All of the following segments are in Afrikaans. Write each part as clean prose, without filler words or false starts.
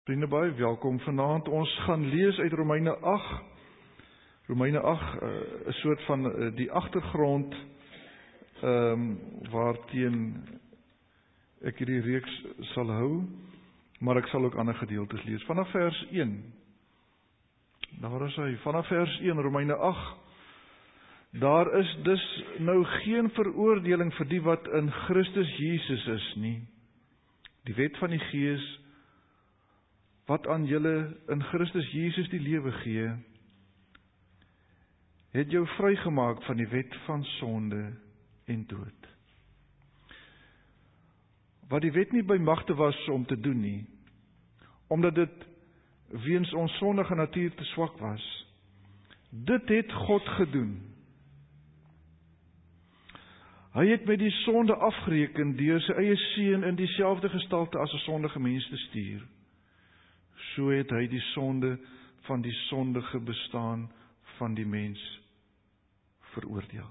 Vriende, baie welkom. Vanaand ons gaan lees uit Romeine 8. Romeine 8 'n soort van die agtergrond waarteen ek hierdie reeks sal hou, maar ek sal ook ander gedeeltes lees. Vanaf vers 1. Daar is hy, vanaf vers 1, Romeine 8. Daar is dus nou geen veroordeling vir die wat in Christus Jesus is nie. Die wet van die Gees wat aan julle in Christus Jesus die lewe gee, het jou vrygemaak van die wet van sonde en dood. Wat die wet nie by magte was om te doen nie, omdat dit weens ons sondige natuur te swak was, dit het God gedoen. Hy het met die sonde afgereken deur sy eie seun in dieselfde gestalte as 'n sondige mens te stuur. So het hy die sonde van die sondige bestaan van die mens veroordeel.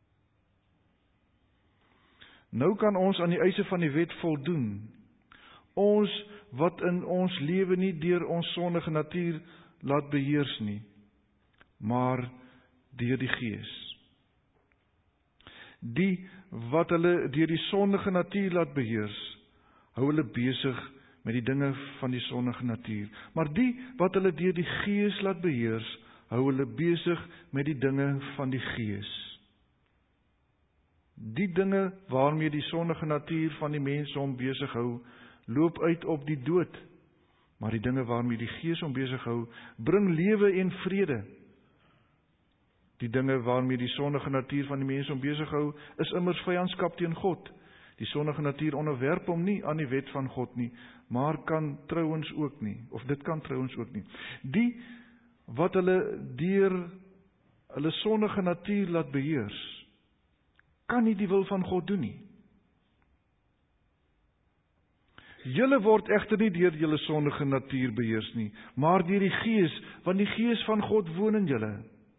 Nou kan ons aan die eise van die wet voldoen. Ons wat in ons lewe nie deur ons sondige natuur laat beheers nie, maar deur die Gees. Die wat hulle deur die sondige natuur laat beheers, hou hulle besig met die dinge van die sondige natuur. Maar die wat hulle deur die Gees laat beheers, hou hulle besig met die dinge van die Gees. Die dinge waarmee die sondige natuur van die mens hom besig hou, loop uit op die dood. Maar die dinge waarmee die Gees hom besig hou, bring lewe en vrede. Die dinge waarmee die sondige natuur van die mens hom besig hou, is immers vyandskap teen God. Die sondige natuur onderwerp hom nie aan die wet van God nie, maar kan trouens ook nie, of dit kan trouens ook nie. Die wat hulle deur hulle sondige natuur laat beheers, kan nie die wil van God doen nie. Julle word egter nie deur julle sondige natuur beheers nie, maar deur die Gees, want die Gees van God woon in julle.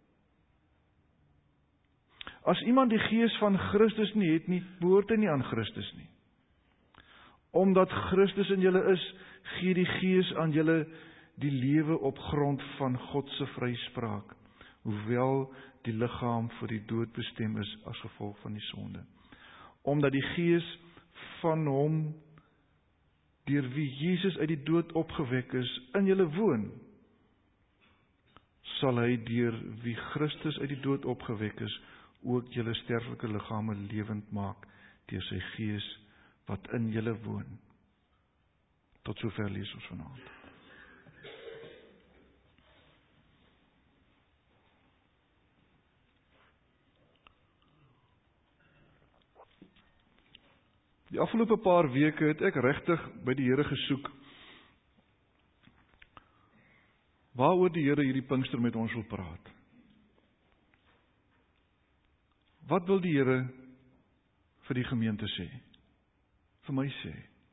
As iemand die Gees van Christus nie het nie, behoort hy nie aan Christus nie. Omdat Christus in julle is, gee die Gees aan julle die lewe op grond van God se vryspraak, hoewel die liggaam vir die dood bestem is as gevolg van die sonde. Omdat die Gees van hom, deur wie Jesus uit die dood opgewek is, in julle woon, sal hy deur wie Christus uit die dood opgewek is, ook julle sterflike liggame lewend maak deur sy Gees wat in julle woon. Tot sover lees ons vanaand. Die afgelope paar weke het ek regtig by die Here gesoek waaroor die Here hierdie Pinkster met ons wil praat. Wat wil die Here vir die gemeente sê? Vir my sê.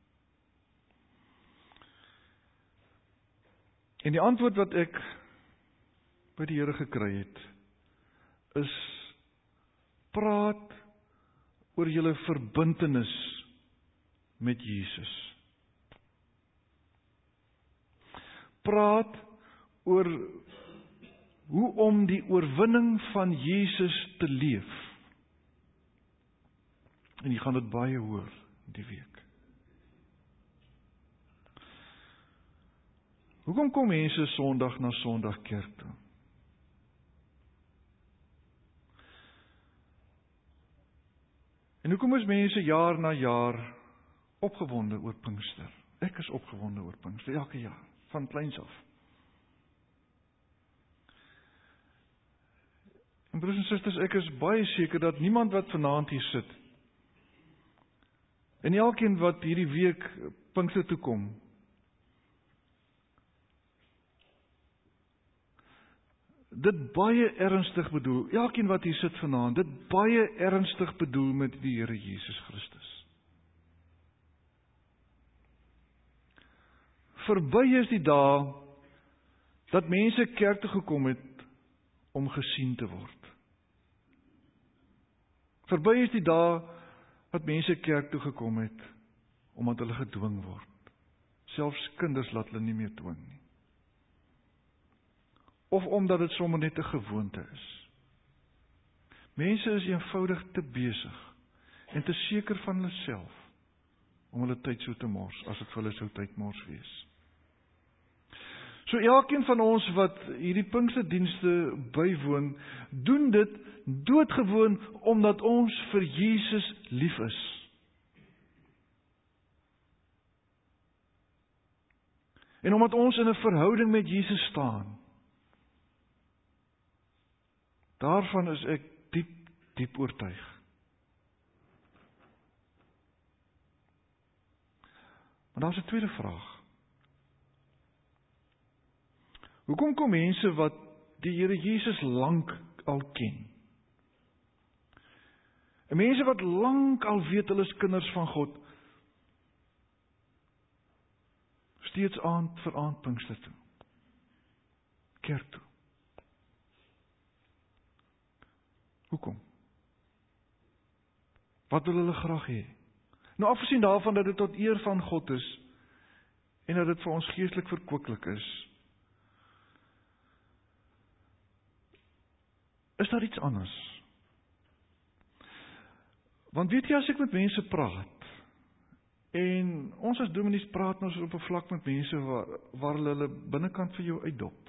En die antwoord wat ek by die Here gekry het, is praat oor julle verbintenis met Jesus. Praat oor hoe om die oorwinning van Jesus te leef. En jy gaan dit baie hoor die week. Hoekom kom mense Sondag na Sondag kerk toe? En hoekom is mense jaar na jaar opgewonde oor Pinkster? Ek is opgewonde oor Pinkster, elke jaar, van kleins af. En broers en susters, ek is baie seker dat niemand wat vanaand hier sit, en elkeen wat hierdie week Pinkster toe kom, dit baie ernstig bedoel, elkeen wat hier sit vanaand, dit baie ernstig bedoel met die Here Jesus Christus. Verby is die dae dat mense kerk toe gekom het om gesien te word. Verby is die dae dat mense kerk toe gekom het omdat hulle gedwing word. selfs kinders laat hulle nie meer dwing nie. Of omdat dit sommer net 'n gewoonte is. Mense is eenvoudig te besig en te seker van hulle self om hulle tyd so te mors, as dit vir hulle sou tydmors wees. So elkeen van ons wat hierdie Pinksterdienste bywoon, doen dit doodgewoon omdat ons vir Jesus lief is. En omdat ons in 'n verhouding met Jesus staan. Daarvan is ek diep oortuig. Maar daar's 'n tweede vraag. Hoekom kom mense wat die Here Jesus lank al ken? En mense wat lank al weet hulle is kinders van God, steeds aand vir aand Pinkster toe, kerk toe. Hoekom? Wat wil hulle graag hê? Nou afgesien daarvan dat dit tot eer van God is, en dat dit vir ons geestelik verkwiklik is daar iets anders? Want weet jy, as ek met mense praat, en ons as dominees praat ons op 'n vlak met mense waar hulle binnekant vir jou uitdop,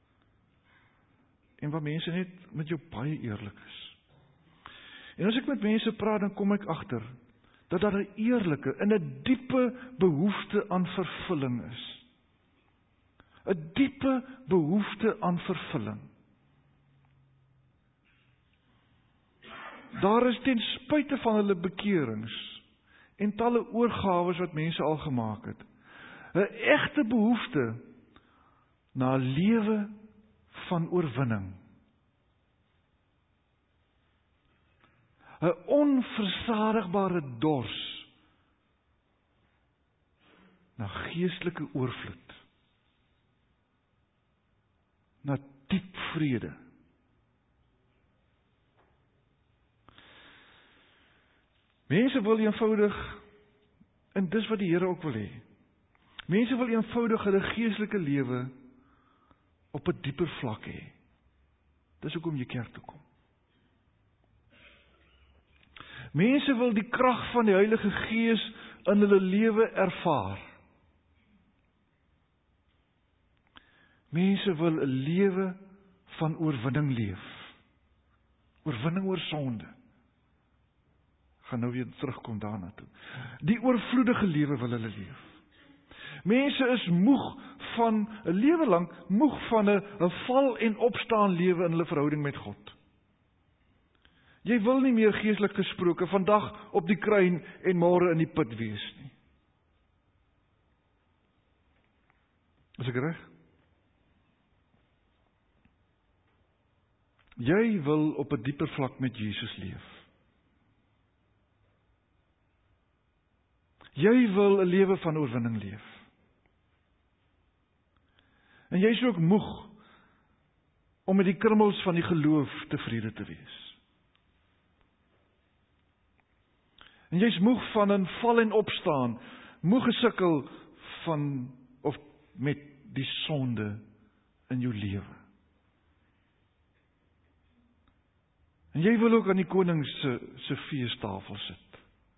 en waar mense net met jou baie eerlik is. En as ek met mense praat, dan kom ek agter dat daar 'n eerlike en 'n diepe behoefte aan vervulling is. 'n Diepe behoefte aan vervulling. Daar is ten spyte van hulle bekerings en talle oorgawes wat mense al gemaak het, 'n egte behoefte na 'n lewe van oorwinning. 'n Onversadigbare dors na geestelike oorvloed, na diep vrede. Mense wil eenvoudig, en dis wat die Here ook wil hê, mense wil eenvoudig hulle geestelike lewe op 'n dieper vlak hê. Dis hoekom jy kerk toe kom. Mense wil die krag van die Heilige Gees in hulle lewe ervaar. Mense wil 'n lewe van oorwinning leef. Oorwinning oor sonde. Gaan nou weer terugkom daarna toe. Die oorvloedige lewe wil hulle leef. Mense is moeg van 'n lewe lank, moeg van 'n val en opstaan lewe in hulle verhouding met God. Jy wil nie meer geestelik gesproke vandag op die kruin en môre in die put wees nie. Is ek reg? Jy wil op 'n dieper vlak met Jesus leef. Jy wil 'n lewe van oorwinning leef. En jy is ook moeg om met die krummels van die geloof tevrede te wees. En jy is moeg van 'n val en opstaan, moeg gesukkel van of met die sonde in jou lewe. En jy wil ook aan die koning se feestafel sit.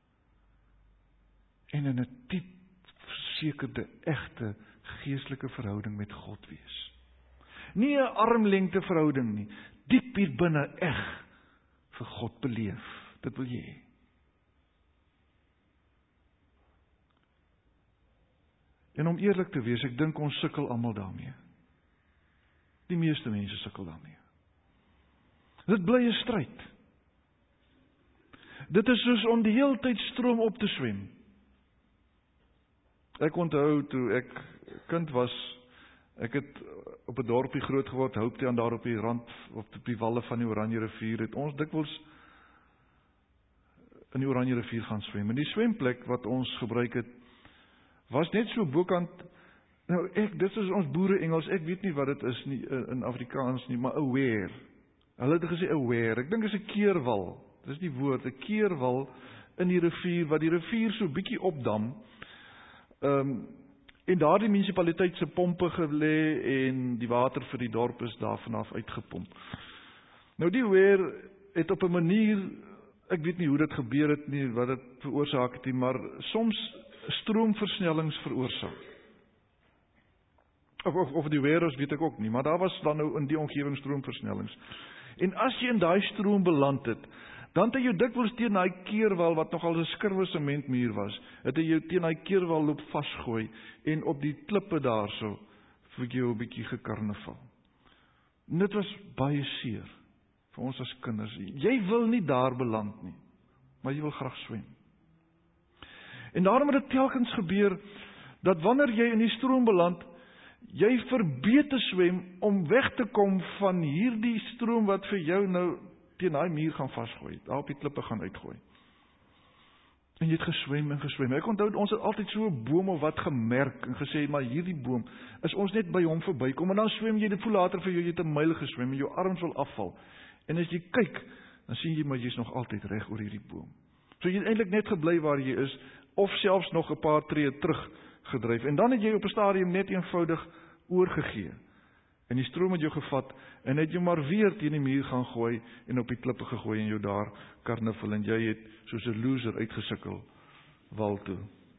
En in 'n diep versekerde, egte geestelike verhouding met God wees. Nie 'n armlengte verhouding nie, diep hier binne eg vir God beleef. Dit wil jy hê. En om eerlik te wees, ek dink ons sukkel almal daarmee. Die meeste mense sukkel daarmee. Dit bly 'n stryd. Dit is soos om die hele tyd stroom op te swem. Ek onthou toe ek kind was, ek het op 'n dorpie groot geword, Hooptown, daar op die rand, op die walle van die Oranje rivier, het ons dikwels in die Oranje rivier gaan swem. En die swemplek wat ons gebruik het, was net so bokant, nou dit is ons boere Engels, ek weet nie wat dit is nie, in Afrikaans nie, maar 'n weir. Hulle het gesê 'n weir, ek dink dit is 'n keerwal, dis die woord, 'n keerwal in die rivier, wat die rivier so bietjie opdam, En daardie munisipaliteit se pompe gelê en die water vir die dorp is daar vanaf uitgepomp. Nou die weer het op 'n manier, ek weet nie hoe dit gebeur het nie, wat dit veroorsaak het nie, maar soms stroomversnellings veroorsaak. Of die weer is, weet ek ook nie, maar daar was dan nou in die omgewing stroomversnellings. En as jy in daai stroom beland het, dan het jy dikwels teen daai keerwal wat nogal 'n skurwe sementmuur was, het jy teen daai keerwal loop vasgooi en op die klippe daarso vir jou 'n bietjie gekarnaval. Dit was baie seer vir ons as kinders. Jy wil nie daar beland nie, maar jy wil graag swem. En daarom het dit telkens gebeur dat wanneer jy in die stroom beland, jy verbeet te swem om weg te kom van hierdie stroom wat vir jou nou teen daai muur gaan vasgooi, daar op die klippe gaan uitgooi. En jy het geswem en geswem. Ek onthou, ons het altyd so 'n boom of wat gemerk en gesê, maar hierdie boom, is ons net by hom verbykom, en dan swem jy, dit voel later vir jou, jy het 'n myl geswem, en jou arms wil afval. En as jy kyk, dan sien jy, maar jy's nog altyd reg oor hierdie boom. So jy het eintlik net gebly waar jy is, of selfs nog 'n paar tree terug gedryf. En dan het jy op 'n stadium net eenvoudig oorgegee. En die stroom het jou gevat, en het jou maar weer teen die muur gaan gooi, en op die klippe gegooi, en jou daar karnaval, en jy het soos 'n loser uitgesukkel, wal toe.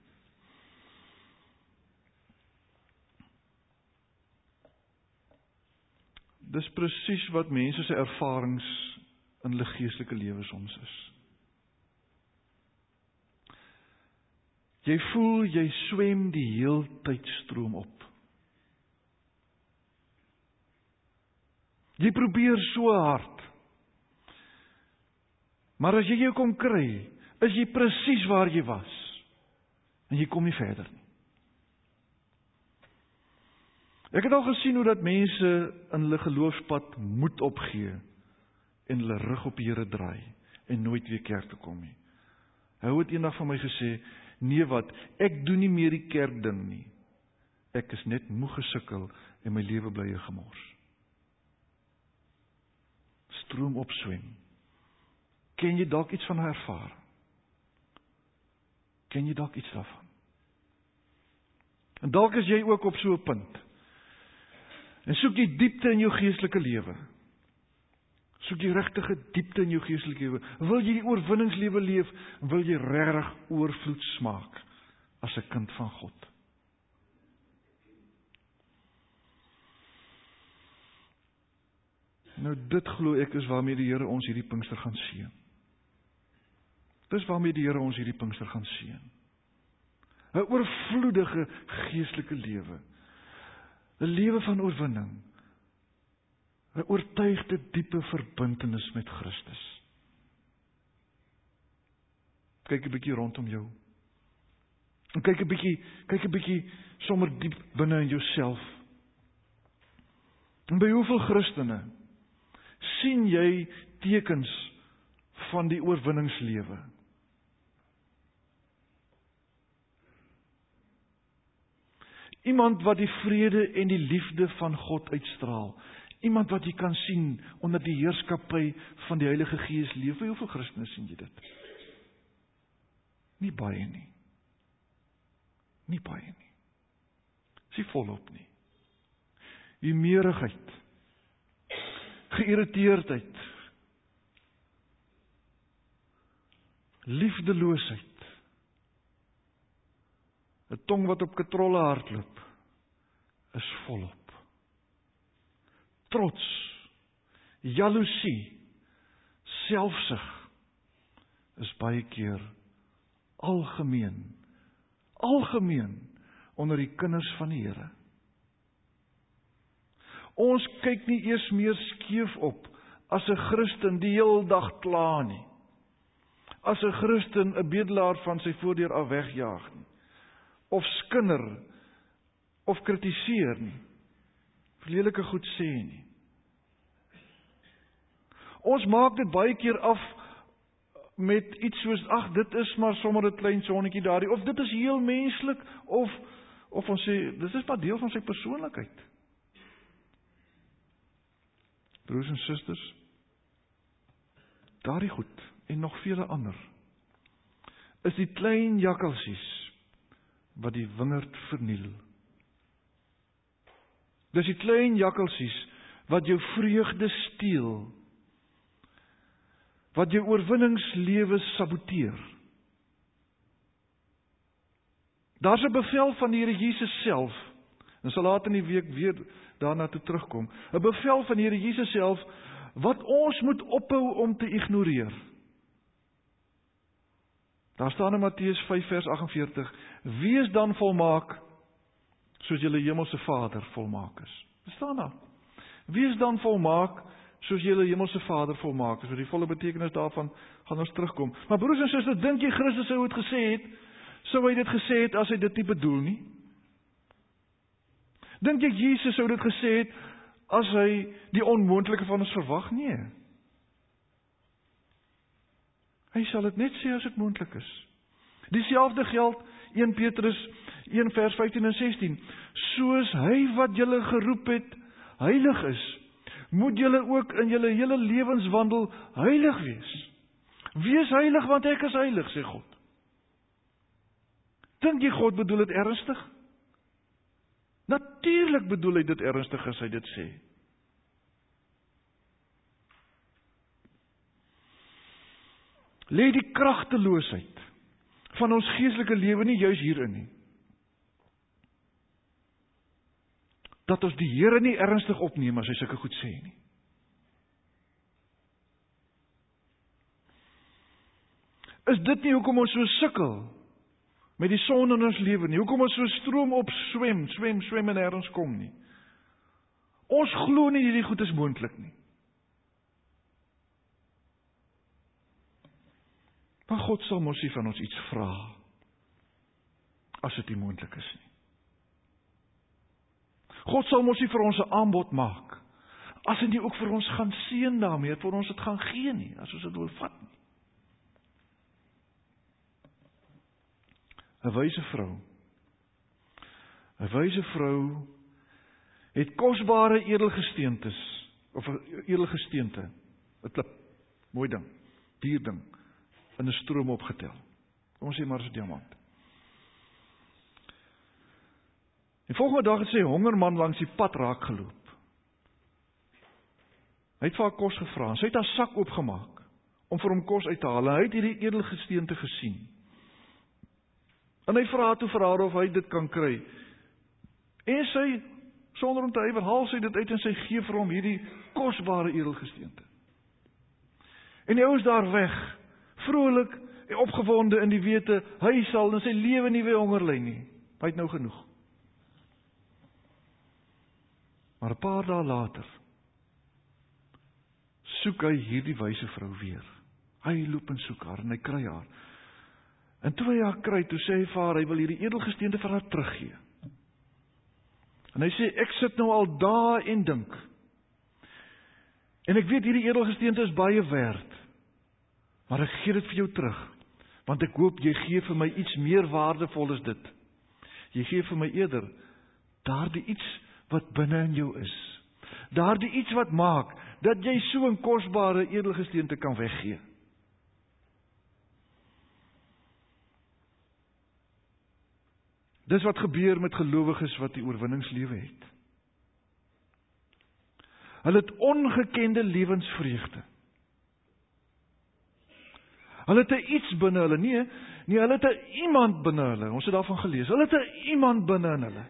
Dis presies wat mense se ervarings in hulle geestelike lewe soms is. Jy voel jy swem die heeltyd stroom op. Jy probeer so hard. Maar as jy jou kom kry, is jy presies waar jy was. En jy kom nie verder nie. Ek het al gesien hoe dat mense in hulle geloofspad moed opgee en hulle rug op die Here draai en nooit weer kerk toe kom nie. Hy het eendag van my gesê, nee wat, ek doen nie meer die kerk ding nie. Ek is net moeg gesukkel en my lewe bly 'n gemors. Stroom opswem. Ken jy dalk iets van ervaring? Ken jy dalk iets daarvan? En dalk is jy ook op so 'n punt. En soek jy diepte in jou geestelike lewe. Soek jy regtige diepte in jou geestelike lewe. Wil jy die oorwinningslewe leef? Wil jy regtig oorvloed smaak as 'n kind van God? Nou dit glo ek is waarmee die Here ons hierdie Pinkster gaan seën. Dis waarmee die Here ons hierdie Pinkster gaan seën. 'n oorvloedige geestelike lewe. 'n lewe van oorwinning. 'n oortuigde diepe verbintenis met Christus. Kyk 'n bietjie rondom jou. En kyk 'n bietjie sommer diep binne in jouself. En by hoeveel Christene sien jy tekens van die oorwinningslewe? Iemand wat die vrede en die liefde van God uitstraal. Iemand wat jy kan sien onder die heerskappy van die Heilige Gees leef. By hoeveel Christene sien jy dit? Nie baie nie. Nie baie nie. Dis volop nie. Humeurigheid. Geïrriteerdheid. Liefdeloosheid. 'n tong wat op katrolle hardloop is volop. Trots, jaloesie, selfsug is baie keer algemeen onder die kinders van die Here. Ons kyk nie eers meer skeef op as 'n Christen die heel dag kla nie. As 'n Christen 'n bedelaar van sy voordeur af wegjaag nie. Of skinder, of kritiseer nie. Verlelike goed sê nie. Ons maak dit baie keer af met iets soos, ag, dit is maar sommer 'n klein sonnetjie daardie, of dit is heel menslik, of ons sê, dit is maar deel van sy persoonlikheid. Broers en susters, daardie goed, en nog vele ander, is die klein jakkalsies, wat die wingerd verniel Dis die klein jakkalsies wat jou vreugde steel, wat jou oorwinningslewe saboteer. Daar's 'n bevel van die Here Jesus self, en sal later in die week weer daarna toe terugkom, 'n bevel van die Here Jesus self, wat ons moet ophou om te ignoreer. Daar staan in Matteus 5 vers 48, wees dan volmaak, soos julle hemelse Vader volmaak is. Dit staan daar. Wees dan volmaak, soos julle hemelse Vader volmaak is. So die volle betekenis daarvan gaan ons terugkom. Maar broers en susters, dink jy Christus sou dit gesê het? Sou hy dit gesê het as hy dit nie bedoel nie? Dink jy Jesus sou dit gesê het as hy die onmoontlike van ons verwag? Nee. Hy sal dit net sê as dit moontlik is. Dieselfde geld 1 Petrus 1 vers 15 en 16. Soos hy wat julle geroep het heilig is, moet julle ook in julle hele lewenswandel heilig wees. Wees heilig want ek is heilig, sê God. Dink jy God bedoel dit ernstig? Natuurlik bedoel hy dit ernstig as hy dit sê. Lê die kragteloosheid van ons geestelike lewe nie juis hierin nie. Dat ons die Here nie ernstig opneem as hy sulke goed sê nie. Is dit nie hoekom ons so sukkel met die son in ons lewe nie? Hoekom ons so stroom op swem en nêrens kom nie? Ons glo nie hierdie goed is moontlik nie. Maar God sal mos nie van ons iets vra as dit nie moontlik is nie. God sal mos nie vir ons 'n aanbod maak as hy nie ook vir ons gaan seën daarmee, vir ons dit gaan gee nie, as ons dit wil vat nie. 'n wyse vrou het kosbare edelgesteentes of 'n edelgesteente, 'n klip, mooi ding, duur ding, in 'n stroom opgetel. Kom ons sê maar so 'n diamant. Die volgende dag het sy hongerman langs die pad raak geloop. Hy het vir haar kos gevra en sy het haar sak oopgemaak om vir hom kos uit te haal. Hy het hierdie edelgesteente gesien. En hy vra toe vir haar of hy dit kan kry. En sy, sonder om te huiwer, haal sy dit uit en sy gee vir hom hierdie kosbare edelgesteente. En die ou is daar weg, vrolik en opgewonde in die wete, hy sal in sy lewe nie weer honger ly nie. Hy het nou genoeg. Maar 'n paar dae later soek hy hierdie wyse vrou weer. Hy loop en soek haar en hy kry haar. En toe hy haar kry, toe sê hy vir haar, hy wil hierdie edelgesteente vir haar teruggee. En hy sê, ek sit nou al dae en dink. En ek weet hierdie edelgesteente is baie werd. Maar ek gee dit vir jou terug. Want ek hoop jy gee vir my iets meer waardevol as dit. Jy gee vir my eerder daardie iets wat binne in jou is. Daardie iets wat maak dat jy so 'n kosbare edelgesteente kan weggee. Dis wat gebeur met gelowiges wat die oorwinningslewe het. Hulle het ongekende lewensvreugde. Hulle het 'n iets binne hulle, nee, hulle het 'n iemand binne hulle. Ons het daarvan gelees. Hulle het 'n iemand binne in hulle.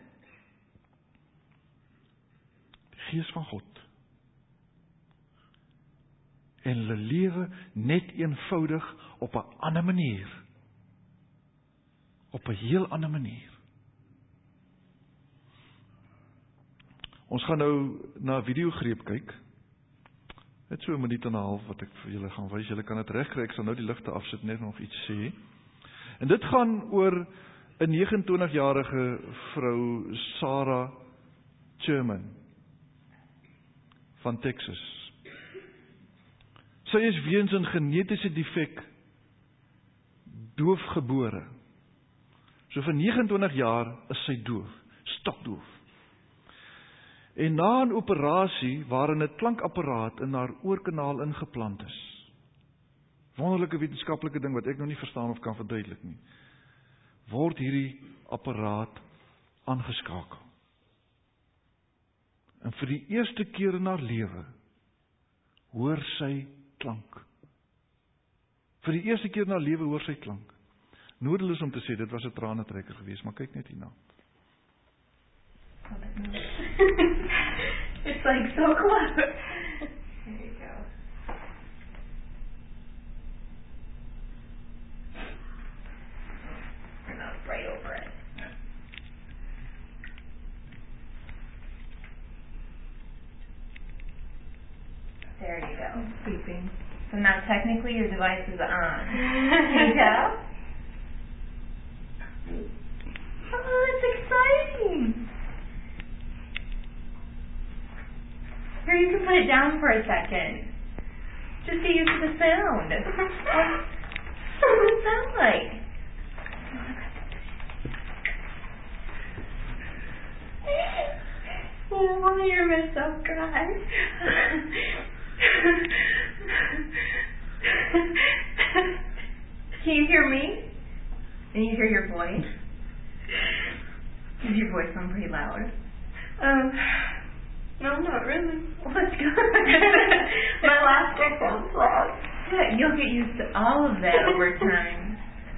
Die Gees van God. En hulle lewe net eenvoudig op 'n ander manier. Op 'n heel ander manier. Ons gaan nou na 'n videogreep kyk. Net so 'n minuut en 'n half wat ek vir julle gaan wys. Julle kan dit regkry. Ek sal nou die ligte afsit net nog iets sê. En dit gaan oor 'n 29-jarige vrou, Sarah Sherman van Texas. Sy is weens 'n genetiese defek doof gebore. So vir 29 jaar is sy doof, stokdoof. En na 'n operasie waarin 'n klankapparaat in haar oorkanaal ingeplant is. Wonderlike wetenskaplike ding wat ek nog nie verstaan of kan verduidelik nie. Word hierdie apparaat aangeskakel. En vir die eerste keer in haar lewe hoor sy klank. Vir die eerste keer in haar lewe hoor sy klank. Nodeloos om te sê, dit was 'n tranentrekker geweest, maar kyk net hierna. It's like so close. There you go. And I'll spray over it. There you go. I'm sleeping. So now technically your device is on. Can you tell? Oh, it's exciting. Here, you can put it down for a second. Just get used to the sound. What does it sound like? Oh, you're so cry. Can you hear me? Can you hear your voice? Does your voice sound pretty loud? No, not really. Well, that's good. My last one sounds loud. Good. You'll get used to all of that over time.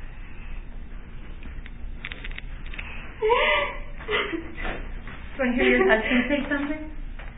Do you want to hear your husband say something?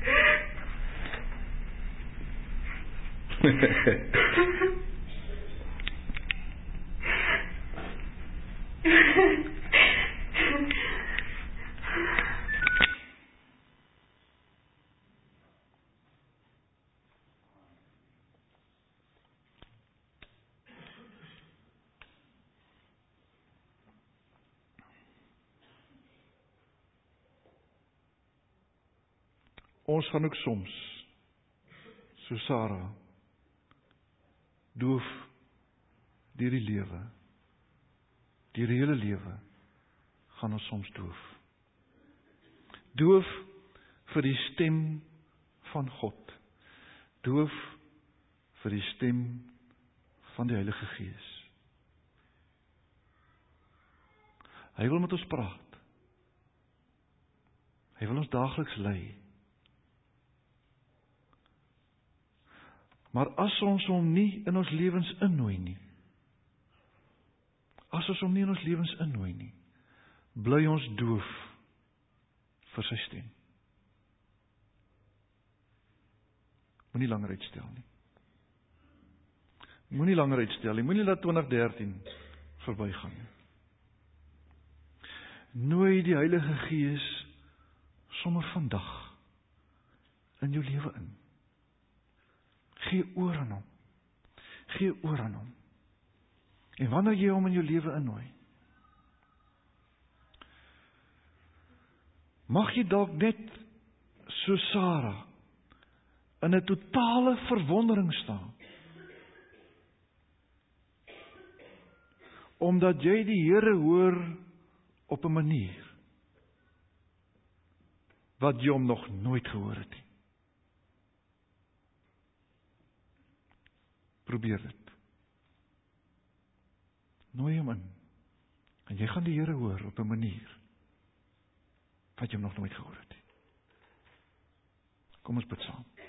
Ons gaan ook soms, so Sarah, doof deur die lewe. Deur die hele lewe gaan ons soms doof. Doof vir die stem van God. Doof vir die stem van die Heilige Gees. Hy wil met ons praat. Hy wil ons daagliks lei. Maar as ons hom nie in ons lewens innooi nie, bly ons doof vir sy stem. Moenie langer uitstel nie. Moenie laat 2013 verbygaan nie. Nooi die Heilige Gees sommer vandag in jou lewe in. Gee oor aan hom. En wanneer jy hom in jou lewe innooi, mag jy dalk net so Sarah in 'n totale verwondering staan, omdat jy die Here hoor op 'n manier wat jy hom nog nooit gehoor het nie. Probeer dit. Nooi hom in. En jy gaan die Here hoor op 'n manier wat jy hom nog nooit gehoor het nie. Kom ons bid saam.